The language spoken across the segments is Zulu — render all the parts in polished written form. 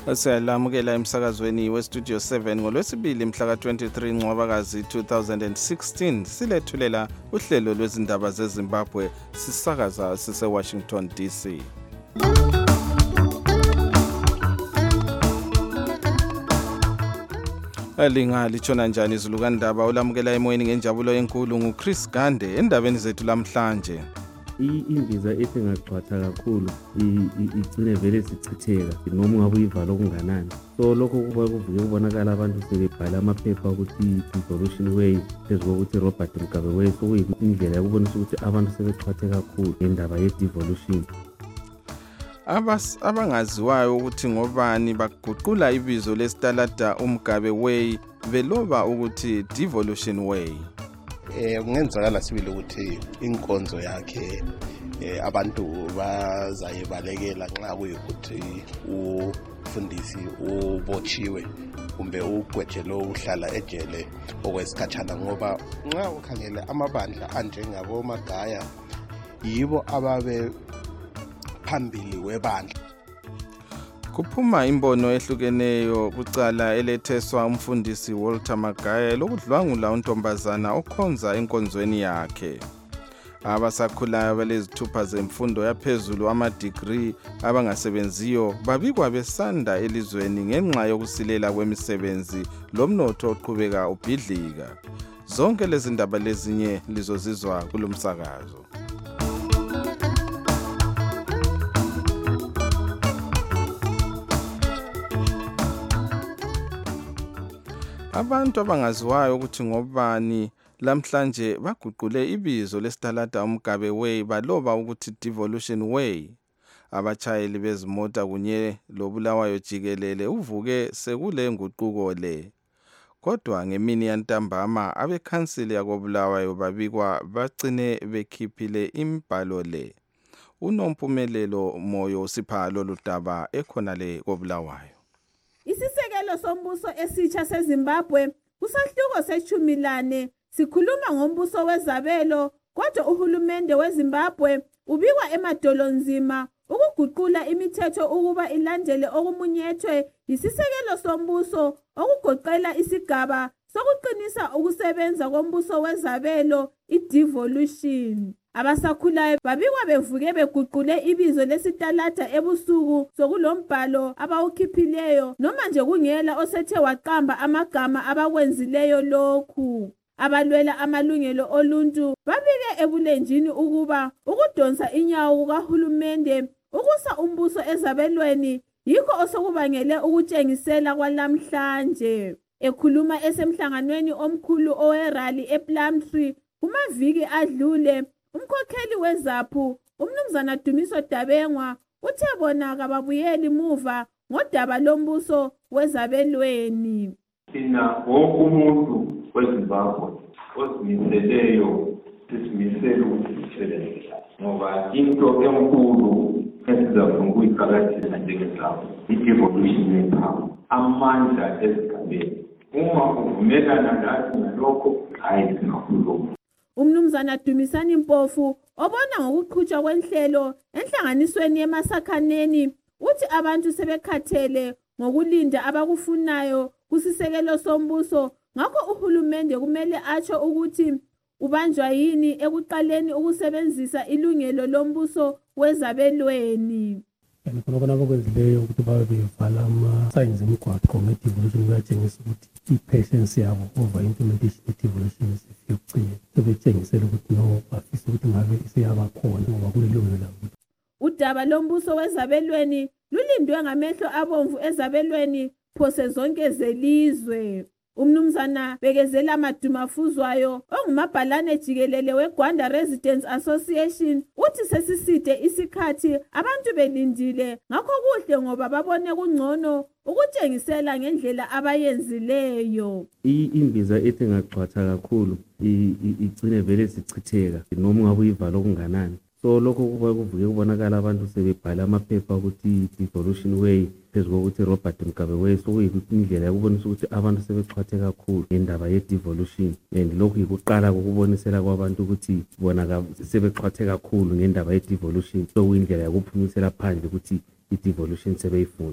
Siyalamukela emsakazweni weStudio 7 ngolwesibili mhla ka-23 Ncwabakazi 2016 silethulela uhlelo lwezindaba zeZimbabwe sisakaza sise-Washington DC. Linga litshona njani izulu kandaba olamukela emoyeni ngenjabulo enkulu nguChris Gande endabeni zethu lamhlanje. Imbiza ethi ngagcwatha kakhulu igcine vele sichitheka noma ungabe uyivala okunganani. So lokho kuba kuvuke kubonakala abantu sebebhala amaphepha ukuthi devolution way phezu kokuthi Robert Mugabe way sokuyindlela yokubonisa ukuthi abantu sebechwathe kakhulu ngendaba ye-devolution. Abangaziwayo ukuthi ngobani baguqula ibizo lesitalada uMgabe way beloba ukuthi devolution way. Kungenzakala sibili ukuthi inkonzo yakhe abantu bazayibalekela nxa kuyikuthi ufundisi ubotshiwe kumbe ugwejelo uhlala ejele okwesikhatshana, ngoba nxa ukhangele amabandla anjengabo Magaya yibo ababe phambili webandla. Kuphuma imbono ehlukeneyo kucala eletheswa umfundisi Walter Magaya lokudlwangula untombazana okhonza enkonzweni yakhe. Abasakhulayo balezithupha zemfundo yaphezulu ama-degree abangasebenziyo babikwa besanda elizweni ngenxa yokusilela kwemisebenzi lomnotho oqhubeka ubhidlika. Zonke lezi ndaba lezinye lizozizwa kulomsakazo. Abantu abangaziwayo ukuthi ngobani lamhlanje baguqule ibizo lesitalada uMgabe way baloba ukuthi devolution way. Abachayeli bezimota kunye loBulawayo jikelele uvuke sekule nguquko le. Kodwa ngemini yantambama abekhansili yakoBulawayo babikwa bagcine bekhiphile imbhalo le. Unompumelelo Moyo sipha lolu daba ekhona le koBulawayo. Isisekelo sombuso esitsha seZimbabwe kusahluko se-14 sikhuluma ngombuso wezabelo, kodwa uhulumende weZimbabwe ubikwa emadolonzima ukuguqula imithetho ukuba ilandele okumunyethwe yisisekelo sombuso okugoqela isigaba sokuqinisa ukusebenza kombuso wezabelo i-devolution. Abasakhulayo babikwa bevuke beguqule ibizo lesitalada ebusuku sokulombhalo abawukhiphileyo noma nje kungela osethe waqamba amagama abakwenzileyo lokhu. Abalwela amalungelo oluntu babike ebulenjini ukuba ukudonsa inyawo kukahulumende ukusa umbuso ezabelweni yikho osokubangele ukutshengisela kwalamhlanje. Ekhuluma esemhlanganweni omkhulu owerali ePlumtree kumaviki adlule, umkhokheli weZAPU uMnumzana Dumiso Dabengwa uthe bona kababuyeli muva ngodaba lombuso wezabelweni. Sina wonke umuntu weZimbabwe ozimiseleyo sisimisele ukusebenza ngoba into enkulu esizafuna ukuyiqakathisa njengezabo i-devolution yepower, amandla ezigabeni. Uma uvumelana nathi nalokho hayi singakhuluma. Umnumzana Dumisani Mpofu obona ngokuqhutshwa kwenhlelo enhlanganisweni yemasakhaneni uthi abantu sebekhathele ngokulinda abakufunayo kusisekelo sombuso, ngakho uhulumende kumele atsho ukuthi ubanjwa yini ekuqaleni ukusebenzisa ilungelo lombuso wezabelweni. Khona abakwenzileyo ukuthi babe bevala ama-signs emigwaqo nge-devolution kuyatshengisa ukuthi i-patience yabo over implementation ye-devolution isifike ekucineni. Sebetshengisela ukuthi no bafisa ukuthi ngabe isiyabakhona ngoba kulilungelo labo. Udaba lombuso wezabelweni lulindwe ngamehlo abomvu ezabelweni phose zonke zelizwe. Umnumzana Bekezela Madumafuzwayo ongumabhalane jikelele weGwanda Residents Association uthi sesiside isikhathi abantu belindile, ngakho kuhle ngoba babone kungcono ukutshengisela ngendlela abayenzileyo. Imbiza ethi ngagcwatha kakhulu igcine vele sichitheka noma ungabe uyivala okunganani. So lokho kuba kuvuke kubonakala abantu sebebhala amaphepha ukuthi devolution way phezu kokuthi Robert Mugabe way sokuyindlela yokubonisa ukuthi abantu sebechwathe kakhulu ngendaba ye-devolution, and lokhu yikuqala kokubonisela kwabantu ukuthi bona sebechwathe kakhulu ngendaba ye-devolution, sokuyindlela yokuphumisela phandle ukuthi i-devolution sebeyifuna.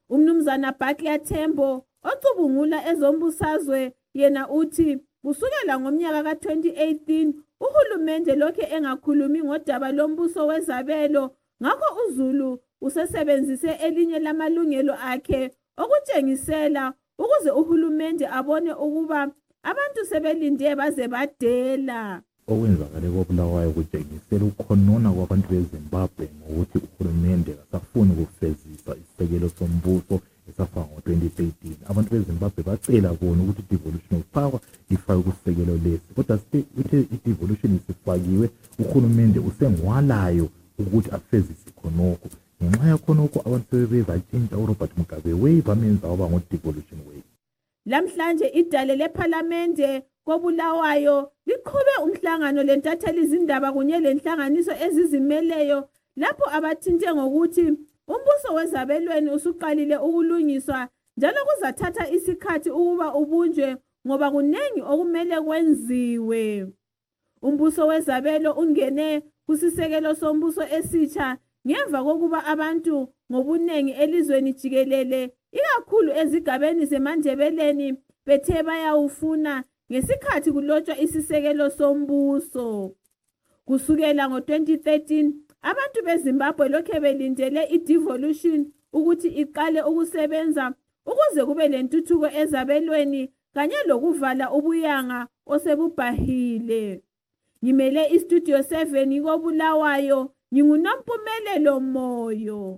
Umnumzana Bakya Thembo ocubungula ezombusazwe yena uthi kusukela ngomnyaka ka-2018 uhulumende lokhe engakhulumi ngodaba lombuso wezabelo, ngakho uZulu usesebenzise elinye lamalungelo akhe okutshengisela ukuze uhulumende abone ukuba abantu sebelinde baze badela. Okwenzakale koBulawayo kutshengisela ukukhonona kwabantu beZimbabwe ngokuthi uhulumende akasafuni ukufezisa isisekelo sombuso esafaka ngo-2013. Abantu beZimbabwe bacela kona ukuthi i-devolution of power ifakwe kusekelo lesi, kodwa uthe i-devolution isifakiwe uhulumende usengwalayo ukuthi afezise khonokho. Ngenxa yakhonokho abantu sebezatshintsha uRobert Mugabe Way bamenza waba ngo-devolution way. Lamhlanje idale lephalamende koBulawayo liqhube umhlangano lentatheli izindaba kunye lenhlanganiso ezizimeleyo lapho abathinte ngokuthi umbuso wezabelweni usuqalile ukulungiswa njalo kuzathatha isikhathi ukuba ubunjwe ngoba kunengi okumele kwenziwe. Umbuso wezabelo ungene kusisekelo sombuso esitsha ngemva kokuba abantu ngobunengi elizweni jikelele ikakhulu ezigabeni zeMandebeleni bethe bayawufuna ngesikhathi kulotshwa isisekelo sombuso. Kusukela ngo-2013 abantu beZimbabwe lokhe belindele i-devolution ukuthi iqale ukusebenza ukuze kube lentuthuko ezabelweni kanye lokuvala ubuyanga osebubhahile. Ngimele iStudio 7 koBulawayo, nginguNompumelelo Moyo.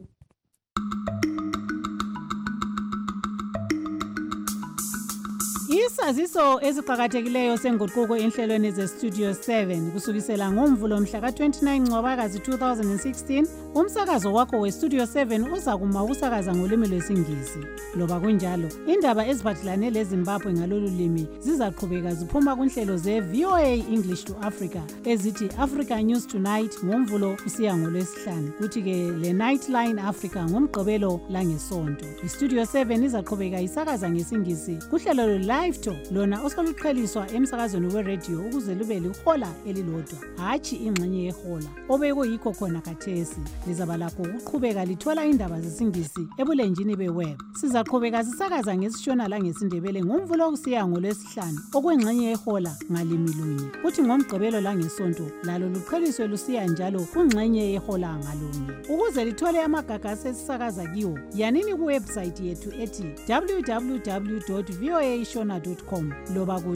Isaziso esiqhakathekileyo senguquko enhlelweni zeStudio 7 kusukisela ngomvulo mhla ka-29 Ncwabakazi 2016 umsakazo wakho weStudio 7 uzakuma ukusakaza ngolimi lwesiNgisi. Loba kunjalo, indaba eziphathelane leZimbabwe ngalolu limi zizaqhubeka ziphuma kunhlelo ze-VOA English to Africa ezithi Africa News Tonight ngomvulo kusiya ngolwesihlanu, kuthi-ke le-Nightline Africa ngomgqibelo langesonto. iStudio 7 izaqhubeka isakaza ngesingisi kuhlelo Live Talk lona oseluqheliswa emsakazweni weredio ukuze lube lihola elilodwa, hatshi ingxenye yehola obekuyikho khona khathesi. Lizaba lakho ukuqhubeka lithola indaba zesingisi ebulenjini beweb. Sizaqhubeka sisakaza ngesishona langesindebele ngomvulo kusiya ngolwesihlanu okwengxenye yehola ngalimi lunye, kuthi ngomgqibelo langesonto lalo luqheliswe lusiya njalo kungxenye yehola ngalunye. Ukuze lithole amagagasi esisakaza kiwo, yanini kuwebsite yethu ethi www.voashona.com loba ku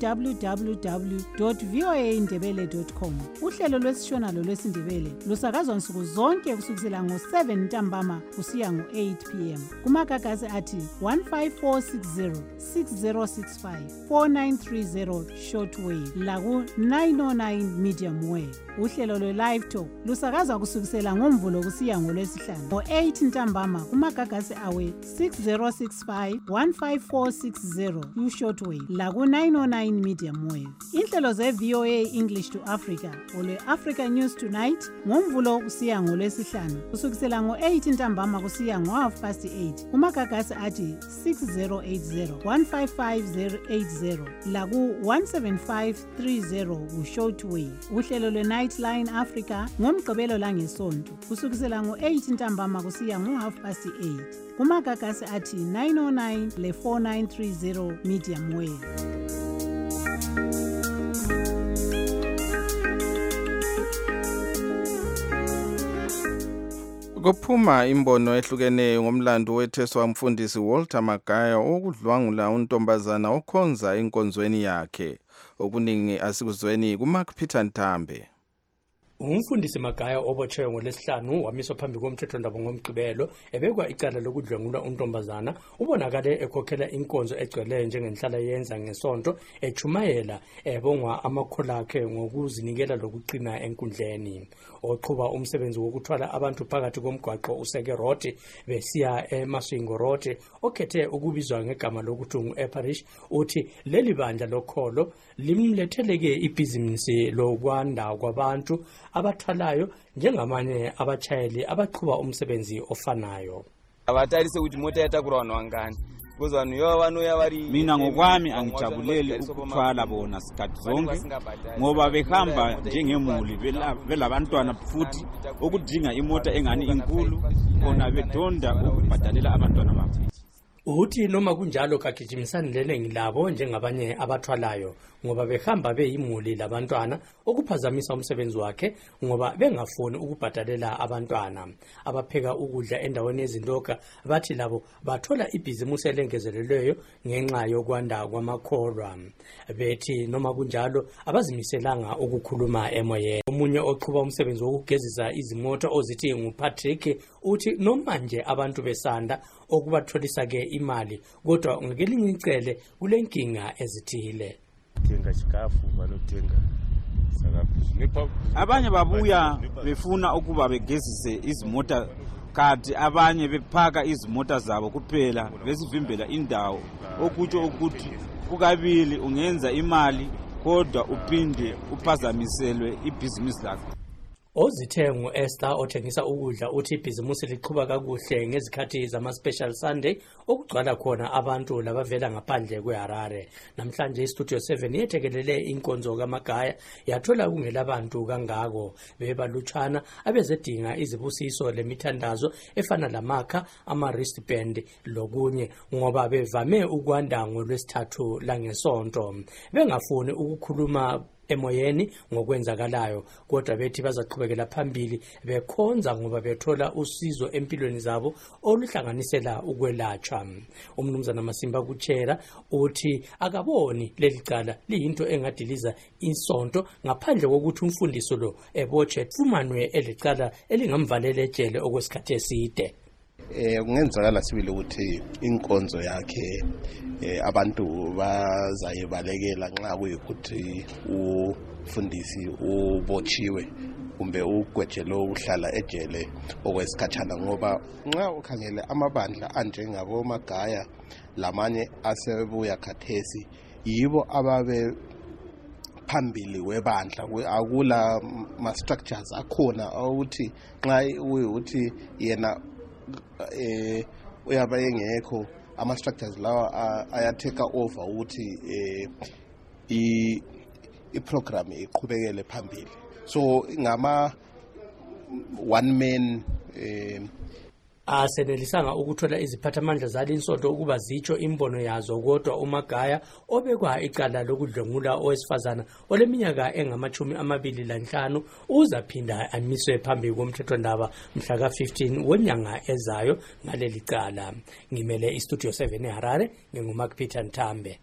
www.voaindebele.com. Uhlelo lwesishona lolwesindebele lusakazwa nsuku zonke kusukisela ngo-7 ntambama kusiya ngo-8 p.m. kumagagasi athi 15460, 6065, 4930 shortwave laku 909 medium wave. Uhlelo lwe-Live Talk lusakazwa kusukisela ngomvulo kusiya ngolwesihlanu ngo-8 ntambama kumagagasi awe 6065, 15460 ku-shortwave laku 909 medium wave. Inhlelo ze-VOA English to Africa olwe-Africa News Tonight ngomvulo kusiya ngolwesihlanu kusukisela ngo-8 ntambama kusiya ngo-8:30 kumagagasi athi 6080, 155080 laku 17530 ku-shortwave. Uhlelo lwe-Nightline Africa ngomgqibelo langesonto kusukisela ngo-8 ntambama kusiya ngo-8:30 kumagagasi athi 909 le-4930 medium wave. Kuphuma imbono ehlukeneyo ngomlando wetheswa umfundisi Walter Magaya okudlwangula untombazana okhonza enkonzweni yakhe. Okuningi asikuzweni kuMark Peter Ntambe. Umfundisi Magaya obotshewe ngolesihlanu wamiswa phambi komthethondaba ngomgqibelo ebekwa icala lokudlwengula untombazana. Ubonakale ekhokhela inkonzo egcweleyo njengenhlala yenza ngesonto echumayela ebongwa amakhulu akhe ngokuzinikela lokuqina enkundleni. Oqhuba umsebenzi wokuthwala abantu phakathi komgwaqo useke Road besiya eMaswingo Road okhethe ukubizwa ngegama lokuthungu eParish uthi leli bandla lokholo limletheleke ibhizinisi lokwanda kwabantu abathwalayo njengamanye abachayeli abaqhuba umsebenzi ofanayo. Abatarise ukuthi mota yatakurwa vanhu vangani Mina ngokwami angijabuleli ukuthwala bona sikhathi zonke ngoba behamba njengemuli belabantwana futhi okudinga imota engani inkulu bona bedonda ukubhadalela abantwana babo. Uthi noma kunjalo kagijimisani leningi labo njengabanye abathwalayo ngoba behamba beyimuli labantwana okuphazamisa umsebenzi wakhe ngoba bengafuni ukubhadalela abantwana. Abapheka ukudla endaweni yezindoka bathi labo bathola ibhizimusi elengezelelweyo ngenxa yokwanda kwamakholwa. Bethi noma kunjalo abazimiselanga ukukhuluma emoyeni. Omunye oqhuba umsebenzi wokugezisa izimoto ozithi nguPatrick uthi noma nje abantu besanda okubatholisa ke imali kodwa ngelinye icele kulenkinga ezithile. Abanye babuya befuna ukuba begezise izimota kanti abanye bephaka izimota zabo kuphela besivimbela indawo okutsho ukuthi kukabili ungenza imali kodwa uphinde uphazamiselwe ibhizinisi lakho. Ozithengu Esther othengisa ukudla uthi ibhizimusi liqhuba kakuhle ngezikhathi zama-special Sunday okugcwala khona abantu labavela ngaphandle kweHarare. Namhlanje iStudio 7 yethekelele inkonzo kaMagaya yathola kungelabantu kangako. Bebalutshwana abezedinga izibusiso lemithandazo efana lamakha, ama-wristband lokunye ngoba bevame ukwanda ngolwesithathu langesonto. Bengafuni ukukhuluma emoyeni ngokwenzakalayo kodwa bethi bazaqhubekela phambili bekhonza ngoba bethola usizo empilweni zabo oluhlanganisela ukwelatshwa. Umnumzana Masimba Kuchera uthi akaboni leli cala liyinto engadiliza insonto ngaphandle kokuthi umfundiso lo ebotshwe fumanwe elicala elingamvalela ejele okwesikhathi eside. Kungenzakala sibili ukuthi inkonzo yakhe abantu bazayibalekela nxa kuyikuthi ufundisi ubotshiwe kumbe ugwejelo uhlala ejele okwesikhatshana ngoba nxa ukhangele amabandla anjengabo Magaya lamanye asebuya khathesi yibo ababe phambili webandla akula ma structures akhona ukuthi nxa uyuthi yena uyaba engekho ama-structures lawa ayateka over ukuthi i-program iqhubekele phambili. So ngama one man asenelisanga ukuthola iziphathamandla zalinsonto ukuba zitsho imbono yazo kodwa uMagaya obekwa icala lokudlwengula owesifazana oleminyaka engama-25 uzaphinda amiswe phambi komthethwandaba mhla ka-15 wenyanga ezayo ngaleli cala. Ngimele iStudio 7 eHarare nginguMark Peter Ntambe.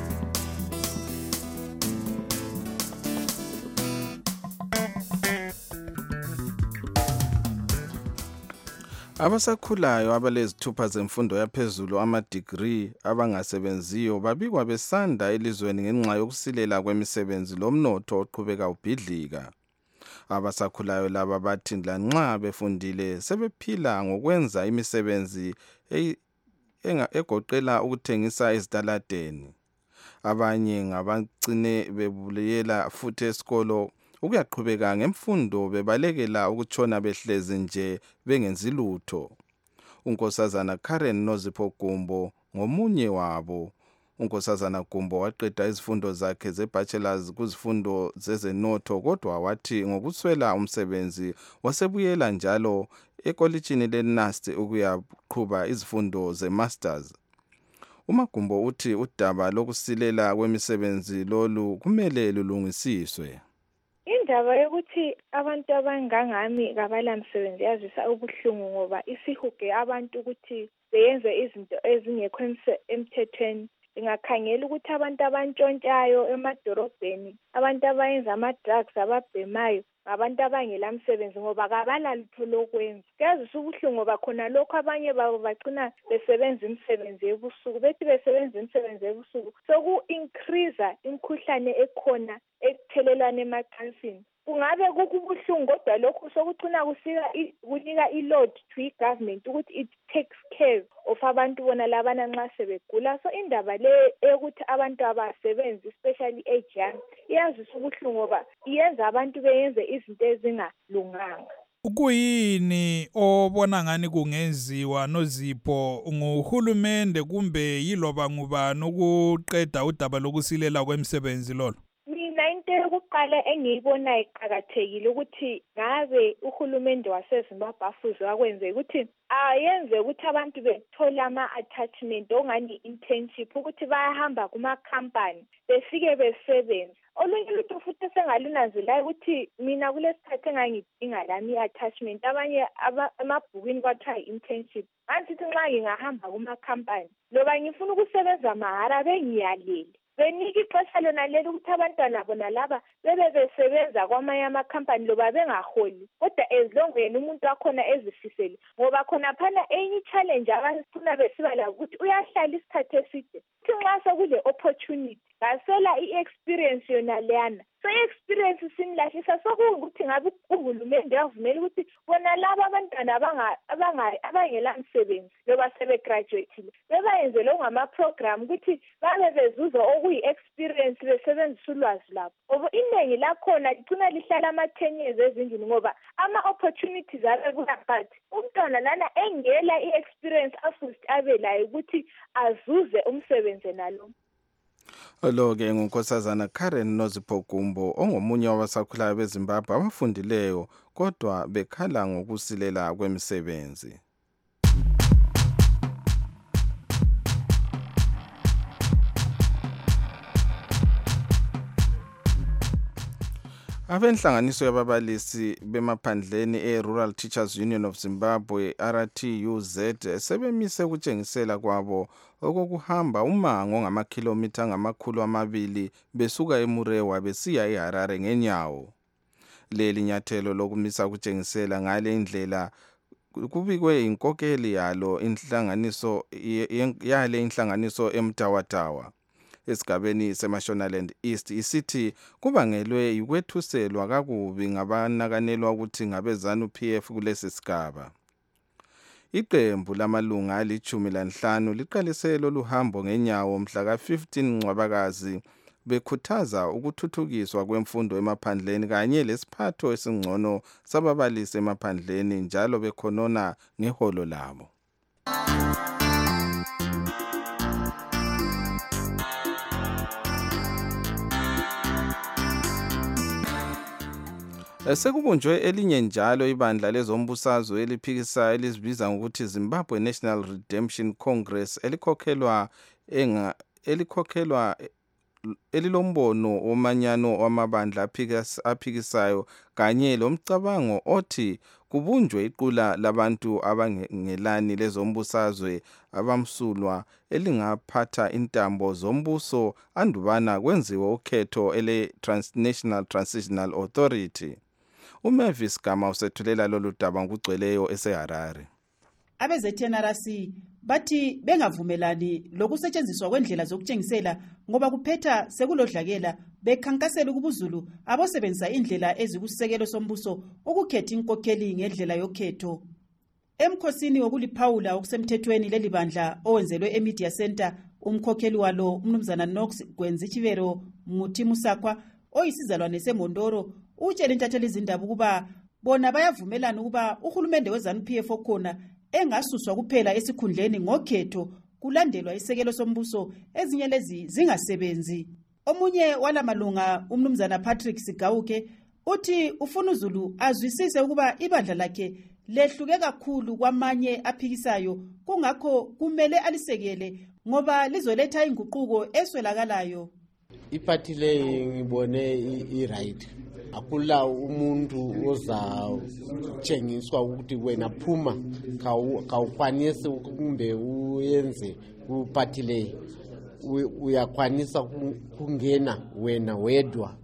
Abasakhulayo abalezithupha zemfundo yaphezulu ama-degree abangasebenziyo babikwa besanda elizweni ngenxa yokusilela kwemisebenzi lomnotho oqhubeka ubhidlika. Abasakhulayo laba bathi lanxa befundile sebephila ngokwenza imisebenzi egoqela ukuthengisa ezitaladeni. Abanye ngabagcine bebuyela futhi esikolo ukuyaqhubeka ngemfundo bebalekela ukutshona behlezi nje bengenzi lutho. Unkosazana Karen Nozipho Gumbo ngomunye wabo. Unkosazana Gumbo waqeda izifundo zakhe ze-bachelors kuzifundo zezenotho kodwa wathi ngokuswela umsebenzi wasebuyela njalo ekolitshini leNUST ukuyaqhuba izifundo ze-masters. UMagumbo uthi udaba lokusilela kwemisebenzi lolu kumele lulungisiswe. Indaba yokuthi abantu abangangami kabala msebenzi yazisa ubuhlungu ngoba isihuge abantu ukuthi beyenze izinto ezingekho emthethweni. Ingakhangela ukuthi abantu abantshontshayo emadorobheni, abantu abayenza ama-drugs ababhemayo, ngabantu abangela msebenzi ngoba kabala lutho lokwenza. Kuyazisa ubuhlungu ngoba khona lokho abanye babo bagcina besebenza imisebenzi ebusuku. Bethi besebenza imisebenzi ebusuku soku-increase imikhuhlane ekhona ekuthelelana emacansini. Kungabe kubuhlungu kodwa lokhu sokucina kunika i-load to i-government ukuthi it takes care of abantu bona labana nxa sebegula. So indaba le yokuthi abantu abasebenzi especially age young iyazisa ubuhlungu ngoba iyenza abantu beyenze izinto ezingalunganga. Kuyini obona ngani kungenziwa noZipho nguhulumende kumbe yiloba ngubani ukuqeda udaba lokusilela kwemisebenzi lolo? Mina into yokuqala engiyibona iqhakathekile ukuthi ngabe uhulumende waseZimbabwe afuze wakwenze ukuthi ayenze ukuthi abantu bethola ama-attachment ongani internship ukuthi bayahamba kuma-company befike besebenza. Olunye lutho futhi esengalunanzelayo ukuthi mina kulesikhathi engangidinga lami i-attachment abanye emabhukwini kwathiwa i-internship. Ngangithi nxa ngingahamba kuma-company loba ngifuna ukusebenza mahara bengiyalele. Benika ixesha lona leli ukuthi abantwana bona laba bebe besebenza kwamanye amakhampani loba bengaholi kodwa as long yena umuntu wakhona ezifisele ngoba khona phana enye challenge abafuna besiba la ukuthi uyahlala isikhathi eside kuthi nxa sekule opportunity ngasela i-experience yona leyana so i-experience sinilahlisa sokuwukuthi ngabe uhulumende yavumela ukuthi bona laba abantwana abangela msebenzi loba sebegraduatile bebayenzele ngama-program ukuthi babe bezuza okuyi-experience besebenzisa ulwazi labo ngoba iningi lakhona ligcina lihlala ama-10 years ezindlini ngoba ama-opportunities abebuya but umntwana lana engela i-experience afuthi abe layo ukuthi azuze umsebenzi nalo. Lo-ke ngunkosazana Karen Nozipho Gumbo ongomunye wabasakhulayo beZimbabwe abafundileyo kodwa bekhala ngokusilela kwemisebenzi. Abenhlanganiso yababalisi bemaphandleni e-Rural Teachers Union of Zimbabwe RTUZ sebemise ukutshengisela kwabo okokuhamba umango ngamakhilomitha ngamakhulu 200 besuka eMurewa besiya eHarare ngenyawo. Leli nyathelo lokumisa ukutshengisela ngale indlela kubikwe inkokeli yalo inhlanganiso eMtawatawa. Esigabeni seMashonaland East isithi kubangelwe yikwethuselwa kakubi ngabanakanelwa ukuthi ngabe ZANU-PF kulesi sigaba. Iqembu lamalunga ali-15 liqalise loluhambo ngenyawo mhla ka-15 Ncwabakazi bekhuthaza ukuthuthukiswa kwemfundo emaphandleni kanye lesiphatho esingcono sababalisi emaphandleni njalo bekhonona ngeholo labo. Sekubunjwe elinye njalo ibandla lezombusazwe eliphikisayo elizibiza ngokuthi Zimbabwe National Redemption Congress elilombono womanyano wamabandla aphikisayo kanye lomcabango othi kubunjwe iqula labantu abangelani lezombusazwe abamsulwa elingaphatha intambo zombuso andubana kwenziwe ukhetho ele-Transnational Transitional Authority. uMavis Gama usethulela lolu daba ngokugcweleyo eseHarare. Abeze-TNRC bathi bengavumelani lokusetshenziswa kwendlela zokutshengisela ngoba kuphetha sekulodlakela bekhankasela ukubuzulu abosebenzisa indlela ezikusekelo sombuso ukukhetha inkokheli ngendlela yokhetho. Emkhosini wokuliphawula okusemthethweni leli bandla owenzelwe eMedia Center umkhokheli walo umnumzana Knox Gwenzichivero Muthi Musakwa oyisizalwane seMondoro utshela intatheli izindaba ukuba bona bayavumelana ukuba uhulumende weZANU-PF okhona engasuswa kuphela esikhundleni ngokhetho kulandelwa isekelo sombuso ezinye lezi zingasebenzi. Omunye walamalunga umnumzana Patrick Sigauke uthi ufuna uZulu azwisise ukuba ibandla lakhe lehluke kakhulu kwamanye aphikisayo kungakho kumele alisekele ngoba lizoletha inguquko eswelakalayo. Iparty le ngibone i-right. Akula umuntu ozatshengiswa ukuthi wena phuma kawukwanisi kumbe uyenze kuparty le uyakwanisa kungena wena wedwa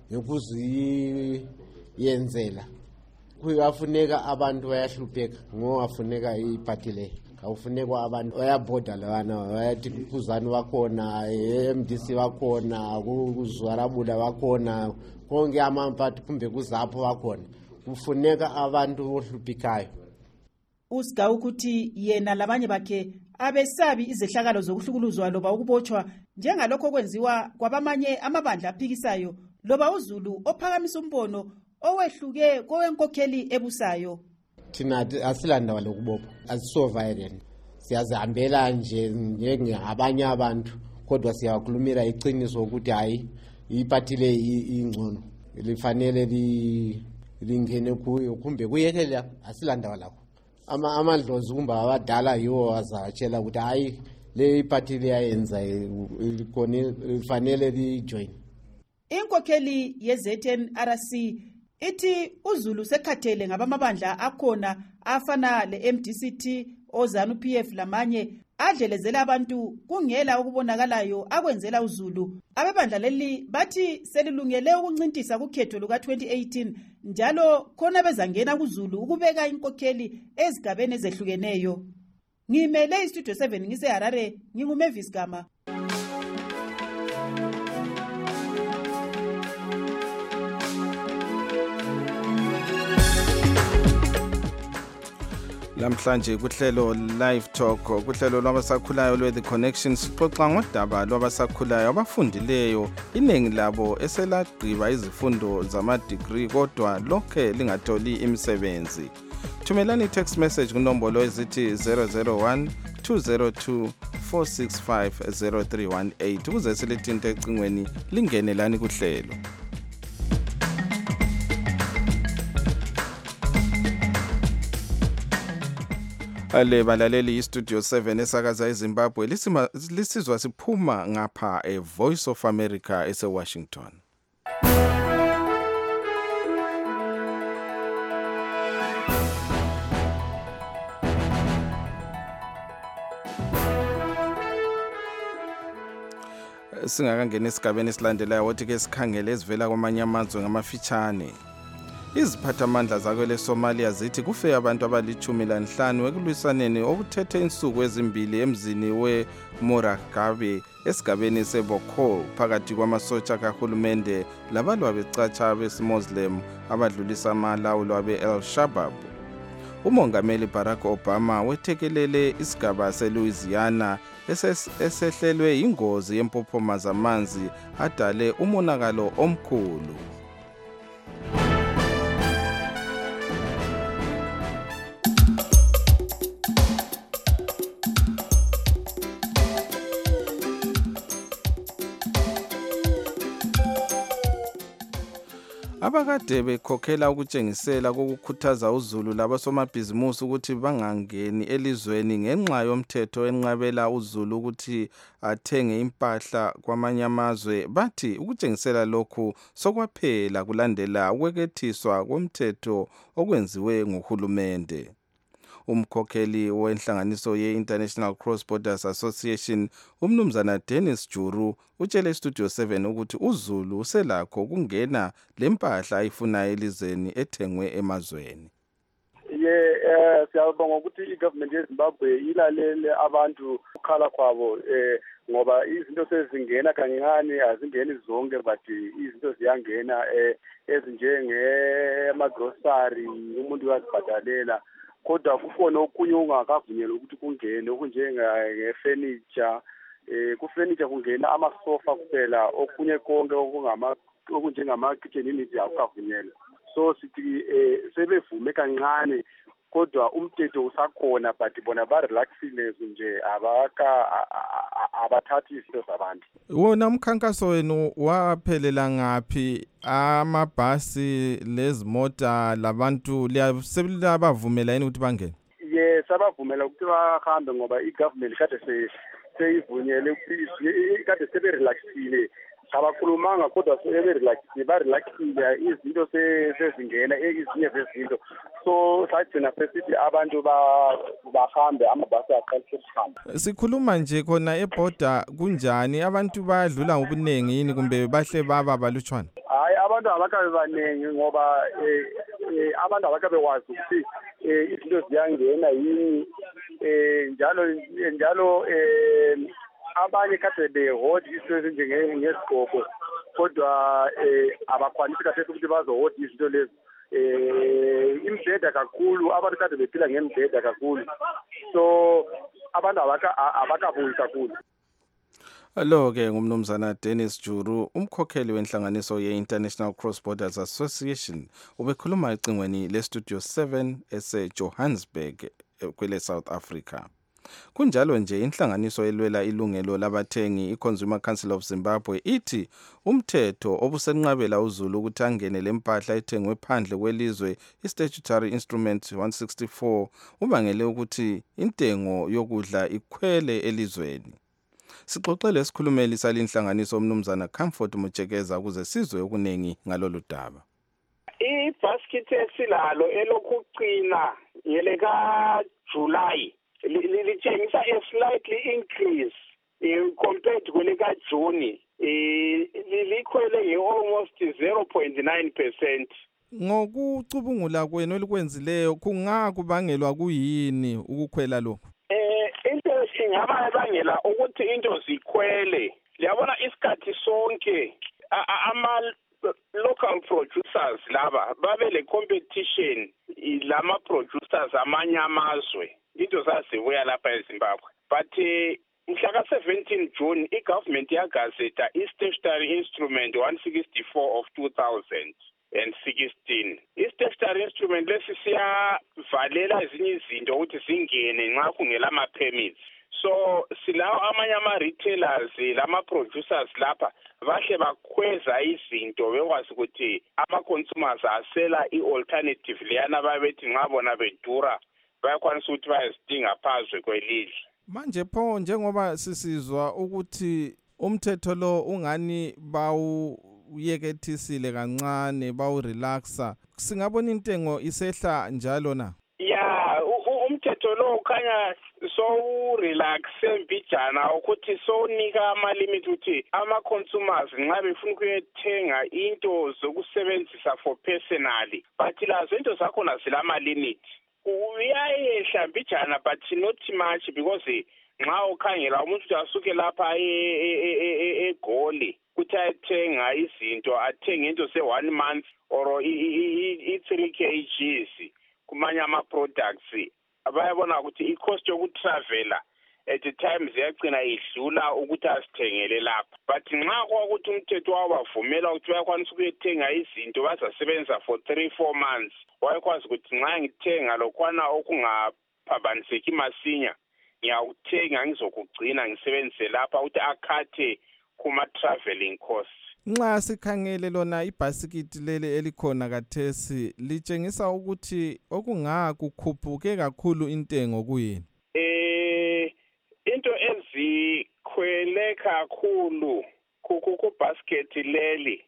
ngokuziyenzela. Kuyafuneka abantu bayahlupheka ngoafuneka iparty le awufunekwa abantu bayabhoda lana bayathi kuzani wakhona MDC wakhona kuzwarabula wakhona konke amamphathi kumbe kuzapho wakhona kufuneka abantu ohluphikayo. Usigawu ukuthi yena labanye bakhe abesabi izehlakalo zokuhlukuluzwa loba ukubotshwa njengalokho kwenziwa kwabamanye amabandla aphikisayo loba uZulu ophakamisa umbono owehluke kowenkokheli ebusayo. Thina asilandawo lokubopha, asisoviolent, siyazihambela nje njengabanye abantu, kodwa siyakhulumela iqiniso ukuthi hayi iphathi le ingcono lifanele lingene kuyo, kumbe kuyekela asilandawo lapho. Amadlozi kumbe abadala yiwo wazatshela ukuthi hayi le iphathi le yayenza lifanele lijoin. Inkokheli ye-ZNRC ithi uZulu sekhathele ngabamabandla akhona afana le-MDCT, OZANU-PF lamanye adlelezela abantu kungela ukubonakalayo akwenzela uZulu. Abebandla leli bathi selilungele ukuncintisa kukhetho luka-2018 njalo khona bezangena kuZulu ukubeka inkokheli ezigabeni ezehlukeneyo. Ngimele iStudio 7 ngiseHarare, nginguMavis Gama. Lamhlanje kuhlelo Live Talk, kuhlelo lwabasakhulayo lwe The Connection, sixoxa ngodaba lwabasakhulayo abafundileyo, iningi labo eselagqiba izifundo zama-degree kodwa lokhe lingatholi imisebenzi. Thumelani text message kunombolo ezithi 001 202 465 0318 ukuze silithinte ecingweni lingene lani kuhlelo. Ale balaleli iStudio 7 esakaza eZimbabwe lisizwa siphuma ngapha eVoice of America eseWashington. Singakangena esigabeni esilandelayo wothi ke sikhangele ezivela kwamanye amazwe ngamafitshane. Iziphathamandla zakwele Somalia zithi kufe abantu abali-15 ekulwisaneni okuthethe insuku ezimbili emzini weMoragabe esigabeni seBokol phakathi kwamasotsha kahulumende labalwa becatsha besimuslim abadlulisa amalawulo abe-El Shabab. Umongameli Barack Obama wethekelele isigaba seLouisiana esehlelwe ingozi yempophoma zamanzi adale umonakalo omkhulu. Abakade bekhokhela ukutshengisela kokukhuthaza uZulu labasomabhizimusi ukuthi bangangeni elizweni ngenxa yomthetho enqabela uZulu ukuthi athenge impahla kwamanye amazwe bathi ukutshengisela lokhu sokwaphela kulandela ukwekethiswa komthetho okwenziwe nguhulumende. Umkhokheli wenhlanganiso ye-International Cross Borders Association umnumzana Dennis Juru utshele iStudio 7 ukuthi uZulu uselakho kungena lempahla ayifunayo elizweni ethengwe emazweni. Siyabonga ukuthi igovernment yeZimbabwe ilalele abantu ukhala kwabo ngoba izinto sezingena kancane azingeni zonke but izinto ziyangena ezinjenge grocery umuntu uyazibhadalela. Kodwa kukhona okunye ungakavunyelwa ukuthi kungene okunjenge-furniture, ku-furniture kungena amasofa kuphela, okunye konke okunjengama-kitchen units akukavunyelwa. So sithi sebevume kancane kodwa umthetho usakhona but bona barelaxile nje abathathi izinto zabantu. Wona umkhankaso wenu waphelela ngaphi? Amabhasi lezimota labantu liyabavumela yini ukuthi bangene? Yes, abavumela ukuthi bahambe ngoba igovernment kade seyivunyele ukuthi kade seberelaxile. Abakhulumanga kodwa barelaxile izinto sezingena ezinye zezinto. So sagcina sesithi abantu bahambe amabhasi aqalise ukuhamba. Sikhuluma nje khona eborder kunjani? Abantu bayadlula ngobuningi yini kumbe bahle baba balutshwana? Hayi, abantu abakabe baningi ngoba abantu abakabe wazi ukuthi izinto ziyangena yini njalo abanye kade behodi izinto ezinjengesigqoko kodwa abakwanisi kahle ukuthi bazohodi izinto lezi. Imibheda kakhulu, abantu kade bephila ngemibheda kakhulu, so abantu abakabuyi kakhulu. Lo-ke ngumnumzana Dennis Juru, umkhokheli wenhlanganiso ye-International Cross Borders Association, ubekhuluma ecingweni le-Studio 7 ese-Johannesburg kwele South Africa. Kunjalo nje inhlanganiso elwela ilungelo labathengi i-Consumer Council of Zimbabwe ithi umthetho obusenqabela uZulu ukuthi angene lempahla ethengwe phandle kwelizwe i-Statutory Instrument 164 ubangele ukuthi intengo yokudla ikhwele elizweni. Sixoxele isikhulumeli salinhlanganiso umnumzana Comfort Mutshekeza ukuze sizwe okuningi ngalolu daba. Ibasket esilalo elokuqina yeleka July litshengisa a slightly increase compared kweleka June likhwele almost 0.9%. Ngokucubungula kwenu elikwenzileyo kungakubangelwa kuyini ukukhwela lokho? Into singaba ebangela ukuthi into zikhwele. Liyabona isikhathi sonke ama local producers laba babele competition lama producers amanye amazwe. Into zazibuya lapha eZimbabwe. But mhla ka-17 June i-government yagazeta i-Statutory Instrument 164 of 2016. I-Statutory Instrument lesi siyavalela ezinye izinto ukuthi zingene nxa kungela ama-permits. So silawo amanye ama-retailers lama-producers lapha bahle bakhweza izinto bekwazi ukuthi ama-consumers asela i-alternative leyana babethi nxa bona bedura bayakwanisa ukuthi bayazidinga phazwe kwelidle. Manje pho njengoba sisizwa ukuthi umthetho lo ungani bawuyekethisile kancane bawurelaxa, singabona intengo isehla njalo na? Ya umthetho lo ukhanya so relaxe mbijana ukuthi so nika ama-limit ukuthi ama-consumers nxa befuna ukuyethenga into zokusebenzisa for personally but lazo into zakhona zilama-limit. Uyayehla mbijana but not much because nxa ukhangela umuntu asuke lapha eGoli kuthi ayethenga izinto athenge into se-1 month or i-3 kgs kumanye ama-products bayabona ukuthi i-cost yokutravela at the times ziyagcina idlula ukuthi asithengele lapha. But nxa kwakuthi umthetho wabavumela ukuthi bayakwanisa ukuyethenga izinto bazasebenza for 3-4 months wayekwazi ukuthi nxa ngithenga lokwana okungaphambaniseki masinya ngiyakuthenga ngizokugcina ngisebenzise lapha ukuthi akhathe kuma-traveling costs. Nxa sikhangele lona ibhasikiti leli elikhona kathesi litshengisa ukuthi okungakukhuphuke kakhulu intengo kuyini? Into ezikhwele kakhulu ku-basket leli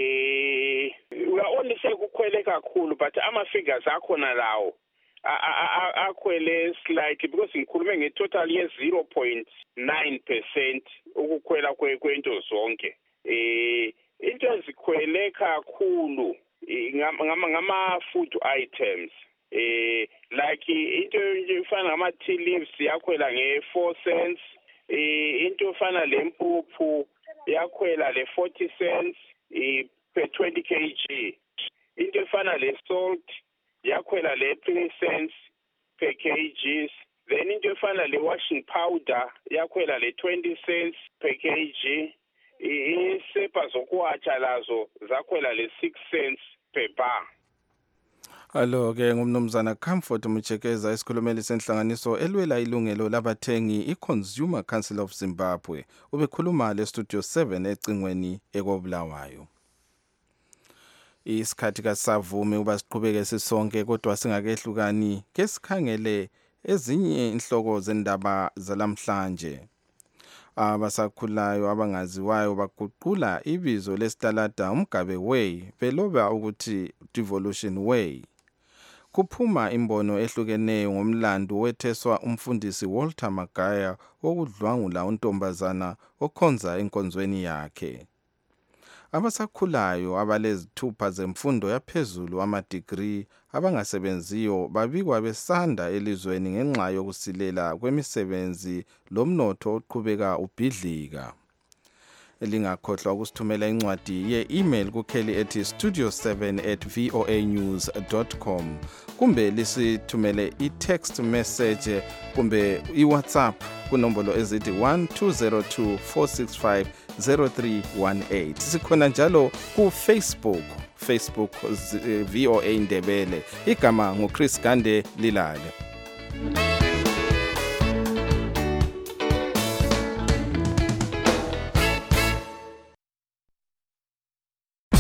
only sekukhwele kakhulu but ama-figures akhona lawo akhwele slightly because ngikhulume nge-total ye-0.9% ukukhwela kwento zonke. Into ezikhwele kakhulu ngama-food items like into efana ngama-tea leaves yakhwela nge-4 cents, into efana lempuphu yakhwela le-40 cents per 20 kg, into efana le-salt yakhwela le-3 cents per kg, then into efana le-washing powder yakhwela le-20 cents per kg, isepa zokuwatsha lazo zakhwela le-6 cents per bar. Alo-ke ngumnumzana Comfort Mutshekeza isikhulumeli senhlanganiso elwela ilungelo labathengi i-Consumer Council of Zimbabwe ubekhuluma le-Studio 7 ecingweni ekobulawayo. Isikhathi kasavumi uba siqhubeke sisonke kodwa singakehlukani ke sikhangele ezinye inhloko zendaba zalamhlanje. Abasakhulayo abangaziwayo baguqula ibizo lesitalada uMgabe Way beloba ukuthi Devolution Way. Kuphuma imbono ehlukeneyo ngomlando wetheswa umfundisi Walter Magaya wokudlwangula untombazana okhonza enkonzweni yakhe. Abasakhulayo abalezithupha zemfundo yaphezulu ama-degree abangasebenziyo babikwa besanda elizweni ngenxa yokusilela kwemisebenzi lomnotho oqhubeka ubhidlika. lingakhohlwa ukusithumela incwadi ye-email kukheli ethi studio7@voanews.com kumbe lisithumele i-text message kumbe i-WhatsApp kunombolo ezithi 1202-465-0318. Sikhona njalo ku-Facebook VOA Ndebele. Igama nguChris Gande Lilale.